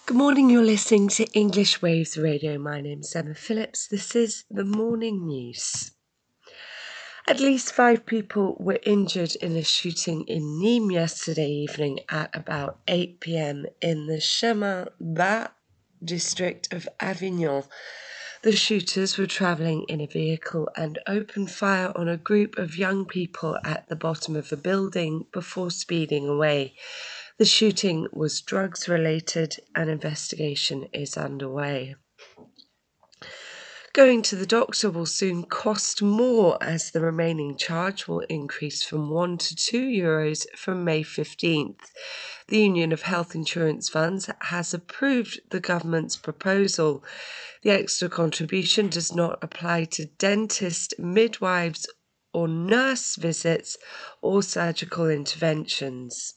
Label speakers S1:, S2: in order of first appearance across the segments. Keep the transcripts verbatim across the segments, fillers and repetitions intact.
S1: Good morning, you're listening to English Waves Radio. My name's Emma Phillips. This is the morning news. At least five people were injured in a shooting in Nîmes yesterday evening at about eight p.m. in the Chemin Bas district of Avignon. The shooters were travelling in a vehicle and opened fire on a group of young people at the bottom of a building before speeding away. The shooting was drugs related. An investigation is underway. Going to the doctor will soon cost more as the remaining charge will increase from one to two euros from May fifteenth. The Union of Health Insurance Funds has approved the government's proposal. The extra contribution does not apply to dentist, midwives or nurse visits or surgical interventions.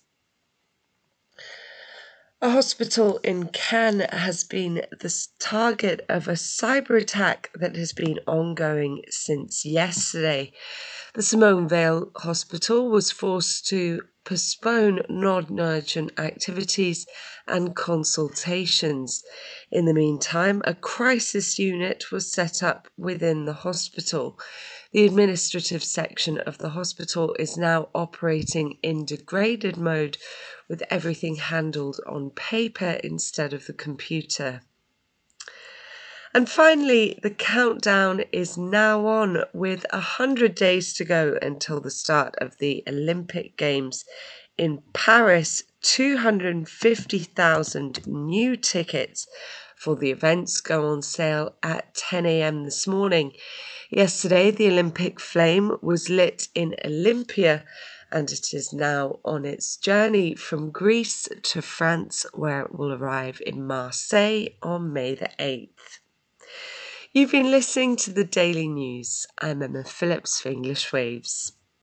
S1: A hospital in Cannes has been the target of a cyber attack that has been ongoing since yesterday. The Simone Weil Hospital was forced to postpone non-urgent activities and consultations. In the meantime, a crisis unit was set up within the hospital. The administrative section of the hospital is now operating in degraded mode, with everything handled on paper instead of the computer. And finally, the countdown is now on, with one hundred days to go until the start of the Olympic Games in Paris. two hundred fifty thousand new tickets for the events go on sale at ten a.m. this morning. Yesterday, the Olympic flame was lit in Olympia, and it is now on its journey from Greece to France, where it will arrive in Marseille on May the eighth. You've been listening to the Daily News. I'm Emma Phillips for English Waves.